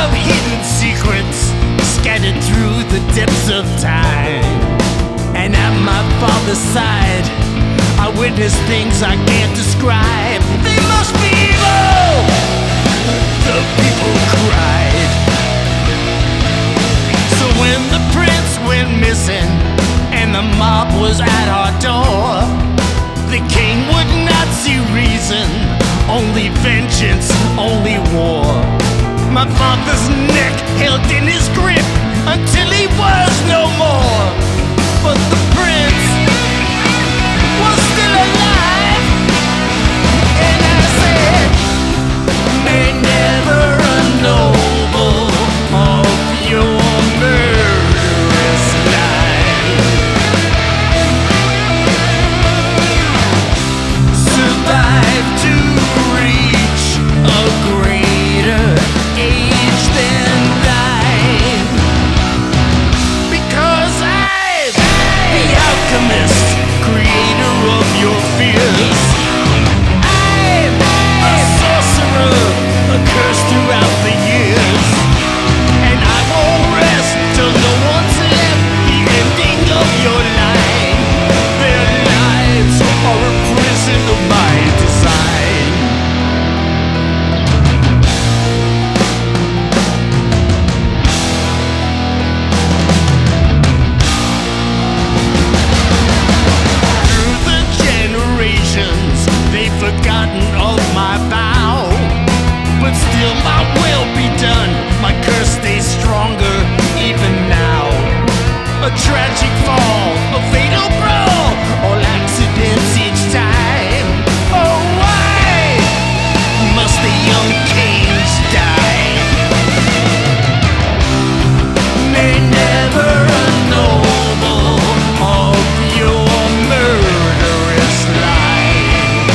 of hidden secrets scattered through the depths of time. And at my father's side, I witnessed things I can't describe. They must be evil! The people cried. So when the prince went missing and the mob was at our door, the king would not see reason, only vengeance, only war. My father's neck held in his grip until he was no more. But the prince was still alive, and I said, may never a noble of your murderous life survive to reach a greater age than thine. Because I'm the alchemist, creator of your fears. I'm a sorcerer, a curse throughout the years. And I won't rest till no one's left the ending of your line. Their lives are a prison of my design. Through the generations, they've forgotten of my vow. But still my will be done, my curse stays stronger even now. A tragic fall, a fatal brawl, all accidents each time. Oh, why must the young kings die? May never a noble of your murderous line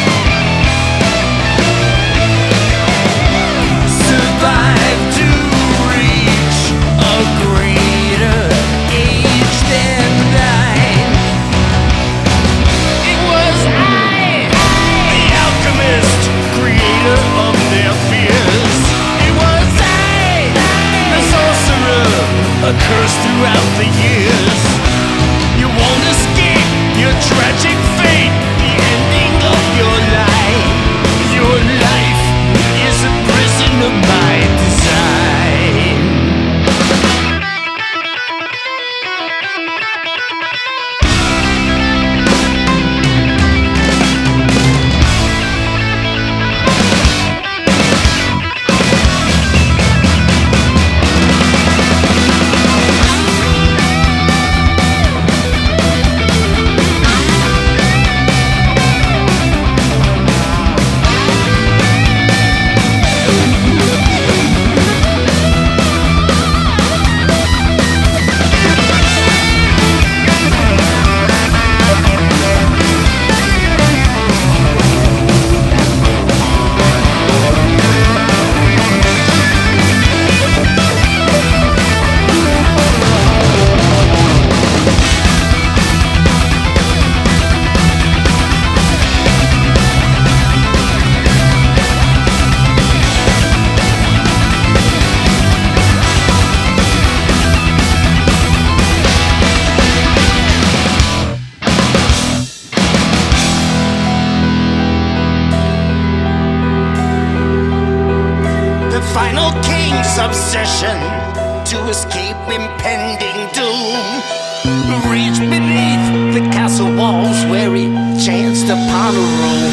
survive to reach a greater age than thine. It was I, the alchemist, creator of their fears. It was I, the sorcerer, a curse throughout the years. You won't escape your tragic fate, the ending of your life. Your life is a prison of my design. Final king's obsession to escape impending doom reached beneath the castle walls where he chanced upon a room.